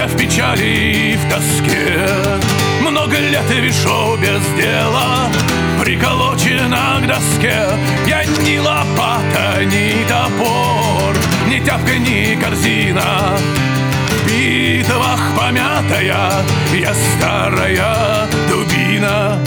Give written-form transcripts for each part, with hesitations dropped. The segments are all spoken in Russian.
Я в печали и в тоске, много лет вишу без дела, приколочена к доске. Я ни лопата, ни топор, ни тяпка, ни корзина. В битвах помятая я старая дубина.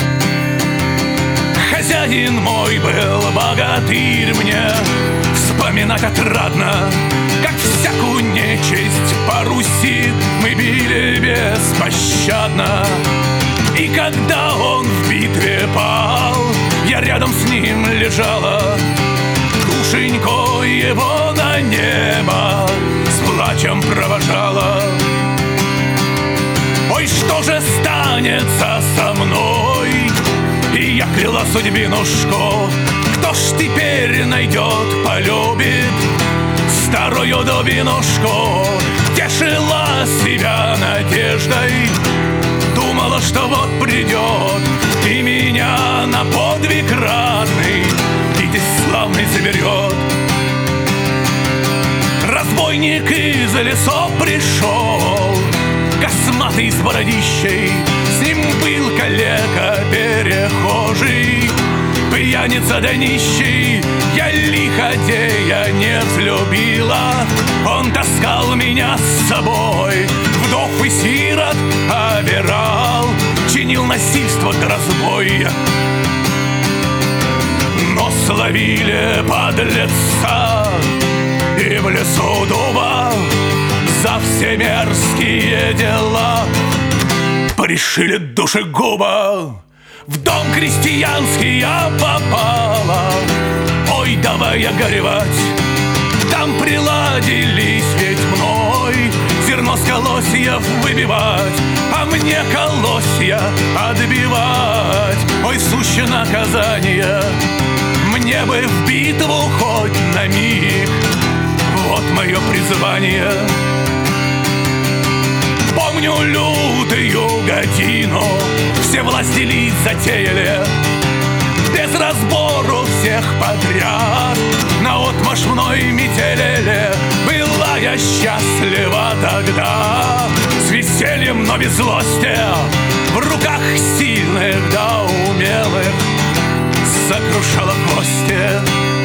Хозяин мой был богатырь мне, вспоминать отрадно, как всякую нечисть по Руси мы били беспощадно. И когда он в битве пал, я рядом с ним лежала, душенько его на небо с плачем провожала. Ой, что же станется со мной? И я кляла судьбинушку, кто ж теперь найдет, полюбит старую дубинушку. Тешила себя надеждой, думала, что вот придет и меня на подвиг ратный Витязь славный заберет. Разбойник из лесов пришел, косматый с бородищей, с ним был калека перехожий, пьяница да нищий. Я лиходея не взлюбила, он таскал меня с собой, вдов и сирот обирал, чинил насильство до разбоя. Но словили подлеца и в лесу дуба за все мерзкие дела порешили душегуба. В дом крестьянский я попала, ой, давай я горевать. Там приладились ведь мной зерно с колосьев выбивать, а мне колосья отбивать. Ой, сущее наказание, мне бы в битву хоть на миг, вот мое призвание. Помню лютую годину, все власти лиц затеяли, без разбору всех подряд наотмашь мной метелили. Была я счастлива тогда, с весельем, но без злости, в руках сильных да умелых сокрушала кости.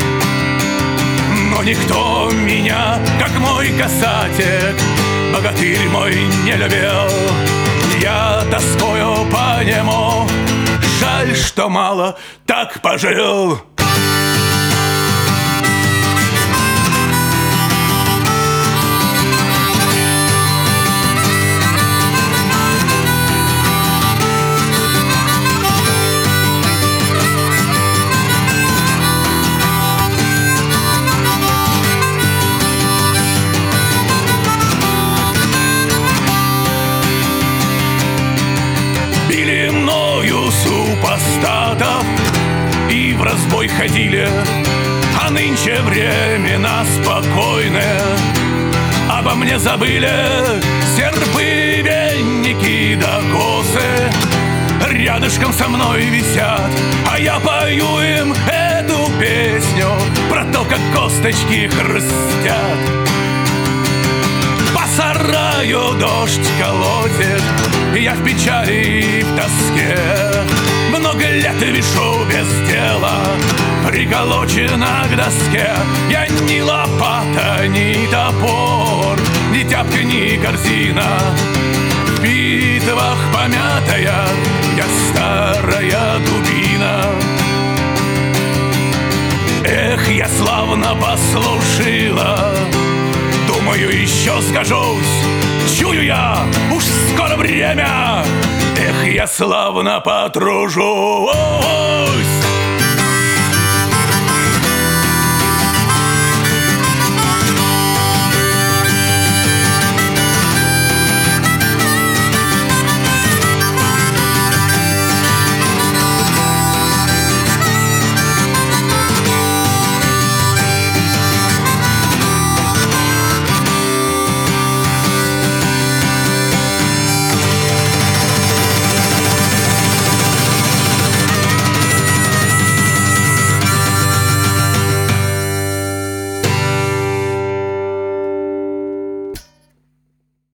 Но никто меня, как мой касатик, богатырь мой, не любил. Я тоскую по нему, жаль, что мало так пожил. Супостатов и в разбой ходили, а нынче времена спокойные. Обо мне забыли серпы, веники да косы, рядышком со мной висят, а я пою им эту песню про то, как косточки хрустят. По сараю дождь колотит, я в печали и в тоске, много лет вишу без дела, приколочена к доске. Я ни лопата, ни топор, ни тяпка, ни корзина. В битвах помятая я старая дубина. Эх, я славно послужила, думаю, еще скажусь. Чую я, уж скоро время, эх, я славно потружусь.